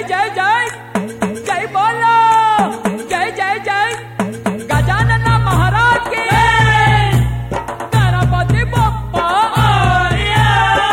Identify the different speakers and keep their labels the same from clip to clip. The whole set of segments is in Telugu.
Speaker 1: జై జై జై బోలో జై జై జై గజానన మహారాజ్ కి గణపతి బప్పా మోరియా.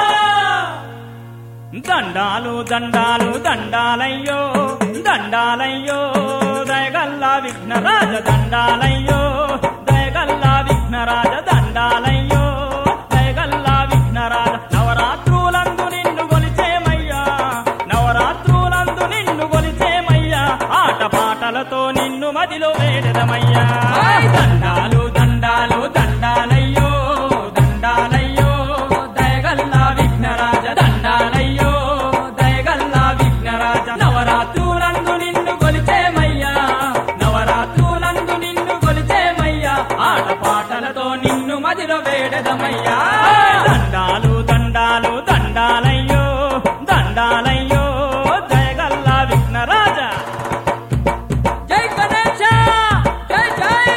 Speaker 2: దండాలు దండాలు దండాలయ్యో దండాలయ్యో దయగల్ల విఘ్నరాజ దండాలయ్యో దయగల్ల విఘ్నరాజ దండాలయ్యో దయగల్ల విఘ్నరాజ. నవరాత్రులందు నిన్ను గొలిచేమయ్యా నవరాత్రులందు నిన్ను గొలిచేమయ్యా ఆటపాటలతో నిన్ను మదిలో వేడదమయ్యా. దండాలు దండాలు దండాలయ్యో దండాలయ్యో దయగల్ల విఘ్నరాజ దండాలయ్యో దయగల్ల విఘ్నరాజ. నవరాత్రులందు నిన్ను గొలిచేమయ్యా నవరాత్రులందు నిన్ను గొలిచేమయ్యా ఆటపాటలతో నిన్ను మదిలో వేడదమయ్యా. దండాలు దండాలు దండాలయ్యో దండాలయ్యో దయగల్ల విఘ్నరాజ.
Speaker 1: జై గణేశ జై జై.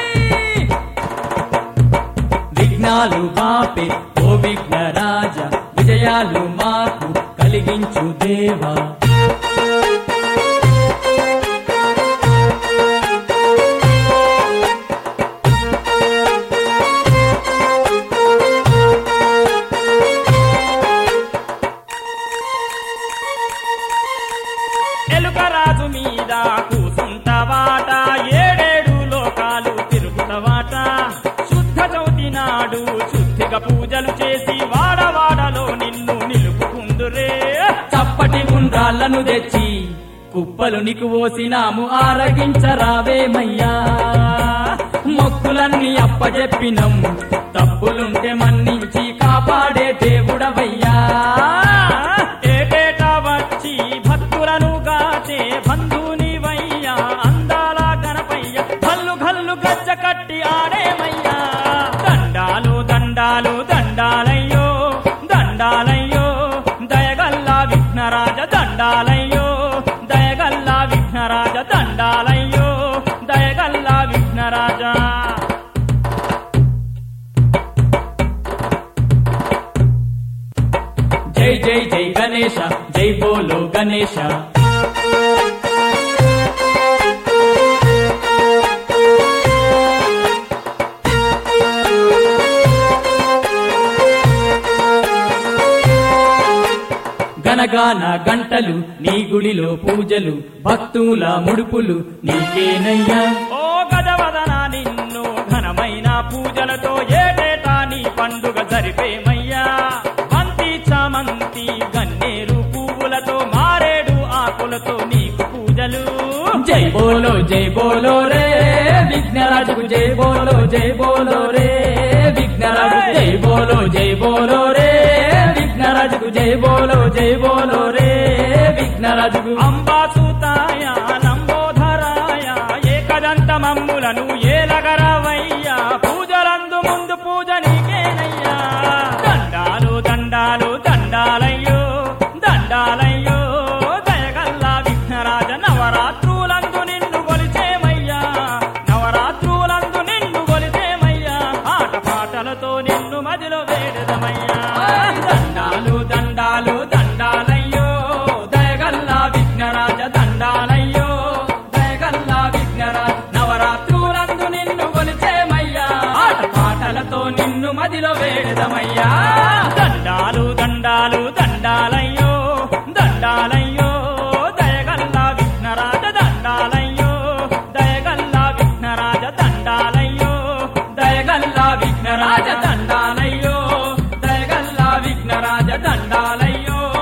Speaker 1: విఘ్నాలు బాపే ఓ విఘ్నరాజ విజయాలు మాకు కలిగించు దేవా.
Speaker 2: ఎలుకరాజు మీద కూసుంటవాట ఏడేడు లోకాలు తిరుగుతవాట. శుద్ధ చవితి నాడు శుద్ధిగా పూజలు చేసి వాడవాడలో నిన్ను నిలుపుకుందురే.
Speaker 1: చప్పటి గుండ్రాళ్లను తెచ్చి కుప్పలు నీకు పోసినాము ఆరగించరావేమయ్యా. మొక్కులన్నీ అప్పజెప్పినం తప్పులుంటే మన్నించి కాపాడే దేవుడవయ్యా.
Speaker 2: ఏటేటా వచ్చి భక్తులను గాచే బంధునివయ్యా అందాల గణపయ్య గల్లు గల్లు గజ్జ కట్టి ఆడేమయ్యా. దండాలు దండాలు దండాలయ్యో దండాలయ్యో దయగల్ల విఘ్నరాజ దండాలయ్యో దయగల్ల విఘ్నరాజ దండాలయ్యో దయగల్ల విఘ్నరాజ.
Speaker 1: జై జై జై గణేశ జై బోలో గణేశ. గనగాన గంటలు నీ గుడిలో పూజలు భక్తుల ముడుపులు నీకేనయ్యా.
Speaker 2: ఓ గజవదన నిన్ను ఘనమైన పూజలతో ఏటేటా నీ పండుగ జరిపేమయ్యా. బంతి చామంతి గన్నేరు పువ్వులతో మారేడు ఆకులతో నీకు పూజలు.
Speaker 1: జై బోలో రే విఘ్నరాజుకు జై బోలో రే విఘ్నరాజు జై బోలో రే విఘ్నరాజుకు జై బోలో రే విఘ్నరాజుకు.
Speaker 2: అంబాసుతాయ లంబోధరాయ ఏకదంత మమ్ములను ఏలగరవయ్యా పూజలందు ముందు పూజ నీకేనయ్యా. దండాలు దండాలు దండాలయ్యో దండాలయ్యో దయగల్ల విఘ్నరాజ. నవరాత్రులందు నిన్ను గొలిచేమయ్యా నవరాత్రులందు నిన్ను గొలిచేమయ్యా ఆటపాటలతో నిన్ను మదిలో వేడదమయ్యా. దండాలు దండాలు దండాలయ్యో దయగల్ల విఘ్నరాజ దండాలయ్యో దయగల్ల విఘ్నరాజ. నవరాత్రులందు నిన్ను గొలిచేమయ్యా ఆటపాటలతో నిన్ను మదిలో వేడదమయ్యా. దండాలు దండాలు దండాలయ్యో దండాలయ్యో దయగల్ల విఘ్నరాజ దండాలయ్యో దయగల్ల విఘ్నరాజ దండాలయ్యో దయగల్ల విఘ్నరాజ దండాలయ్యో దయగల్ల విఘ్నరాజ దండాలయ్యో.